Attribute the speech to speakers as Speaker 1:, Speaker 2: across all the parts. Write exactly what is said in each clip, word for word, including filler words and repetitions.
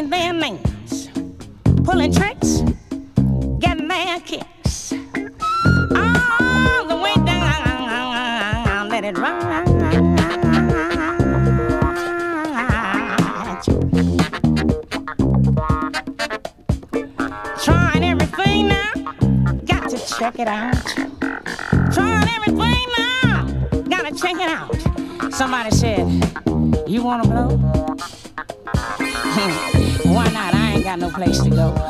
Speaker 1: saying their names, pulling tricks, getting their kicks. All the way down, let it ride. Trying everything now, got to check it out. Trying everything now, gotta check it out. Somebody said, you wanna blow? Why not? I ain't got no place to go.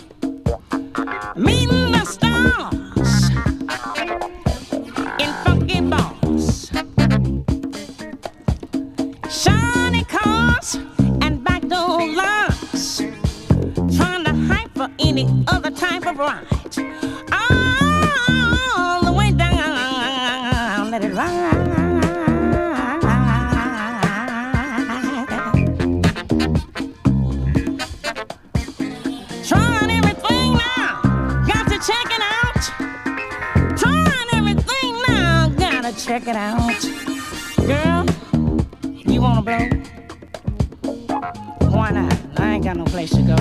Speaker 1: Meeting the stars in funky bars, shiny cars and backdoor lines, trying to hype for any other type of ride. All the way down, let it ride. Trying everything now, got to check it out. Trying everything now, gotta check it out. Girl, you wanna blow? Why not? I ain't got no place to go.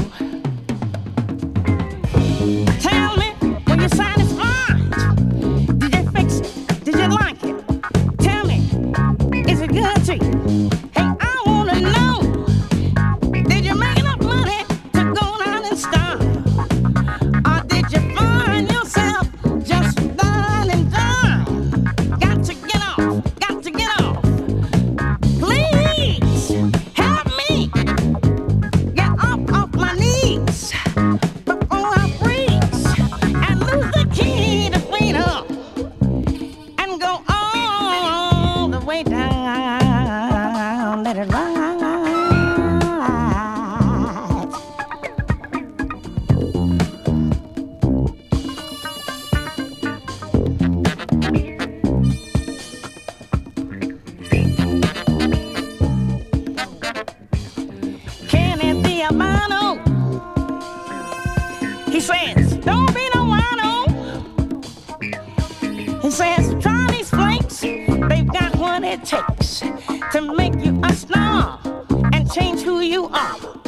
Speaker 1: Tell me, when you're satisfied, did you fix it? Did you like it? Tell me, is it good to you? Hey, I wanna know, did you make enough money to go down and stop? Or did you find yourself just dying and dying? Got to get off, got to get off. Please, help me get up off my knees before I freeze and lose the key to freedom and go all the way down. Let it ride. Kenny the Albano, he says, don't be no wino. He says, try these flakes, they've got what it takes to make you a star and change who you are.